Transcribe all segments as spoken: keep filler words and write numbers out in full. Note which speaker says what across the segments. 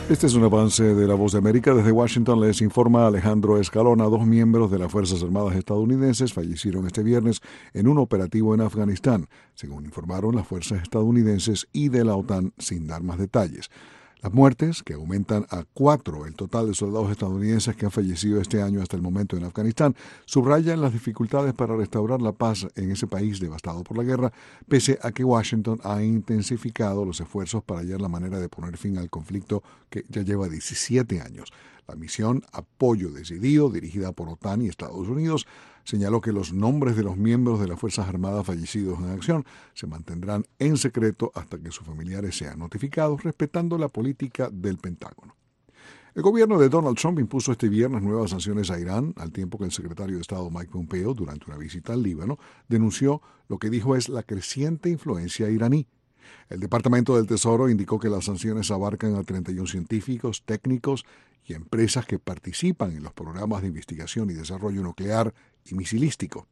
Speaker 1: Este es un avance de La Voz de América. Desde Washington les informa Alejandro Escalona. Dos miembros de las Fuerzas Armadas estadounidenses fallecieron este viernes en un operativo en Afganistán, según informaron las fuerzas estadounidenses y de la OTAN, sin dar más detalles. Las muertes, que aumentan a cuatro el total de soldados estadounidenses que han fallecido este año hasta el momento en Afganistán, subrayan las dificultades para restaurar la paz en ese país devastado por la guerra, pese a que Washington ha intensificado los esfuerzos para hallar la manera de poner fin al conflicto que ya lleva diecisiete años. La misión Apoyo Decidido, dirigida por OTAN y Estados Unidos, señaló que los nombres de los miembros de las Fuerzas Armadas fallecidos en acción se mantendrán en secreto hasta que sus familiares sean notificados, respetando la política del Pentágono. El gobierno de Donald Trump impuso este viernes nuevas sanciones a Irán, al tiempo que el secretario de Estado Mike Pompeo, durante una visita al Líbano, denunció lo que dijo es la creciente influencia iraní. El Departamento del Tesoro indicó que las sanciones abarcan a treinta y uno científicos, técnicos y empresas que participan en los programas de investigación y desarrollo nuclear y misilístico.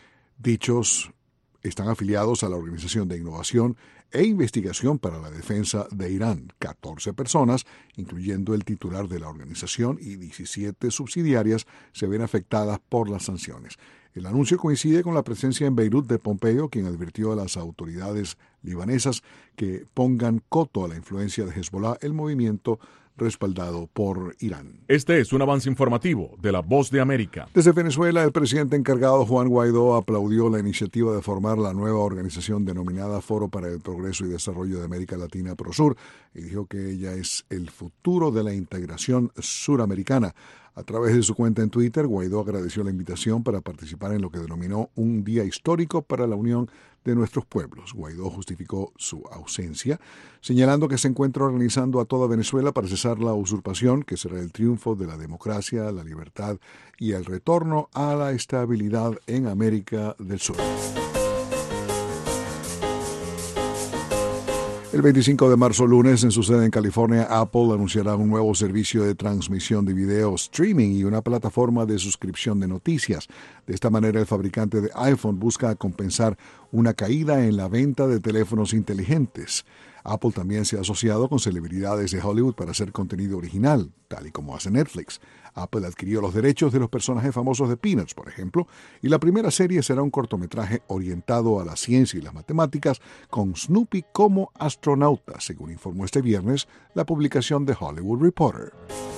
Speaker 1: Dichos están afiliados a la Organización de Innovación e Investigación para la Defensa de Irán. catorce personas, incluyendo el titular de la organización y diecisiete subsidiarias, se ven afectadas por las sanciones. El anuncio coincide con la presencia en Beirut de Pompeo, quien advirtió a las autoridades libanesas que pongan coto a la influencia de Hezbollah, el movimiento respaldado por Irán.
Speaker 2: Este es un avance informativo de La Voz de América.
Speaker 1: Desde Venezuela, el presidente encargado Juan Guaidó aplaudió la iniciativa de formar la nueva organización denominada Foro para el Progreso y Desarrollo de América Latina Prosur y dijo que ella es el futuro de la integración suramericana. A través de su cuenta en Twitter, Guaidó agradeció la invitación para participar en lo que denominó un día histórico para la unión de nuestros pueblos. Guaidó justificó su ausencia, señalando que se encuentra organizando a toda Venezuela para cesar la usurpación, que será el triunfo de la democracia, la libertad y el retorno a la estabilidad en América del Sur. El veinticinco de marzo, lunes, en su sede en California, Apple anunciará un nuevo servicio de transmisión de video streaming y una plataforma de suscripción de noticias. De esta manera, el fabricante de iPhone busca compensar una caída en la venta de teléfonos inteligentes. Apple también se ha asociado con celebridades de Hollywood para hacer contenido original, tal y como hace Netflix. Apple adquirió los derechos de los personajes famosos de Peanuts, por ejemplo, y la primera serie será un cortometraje orientado a la ciencia y las matemáticas con Snoopy como astronauta, según informó este viernes la publicación The Hollywood Reporter.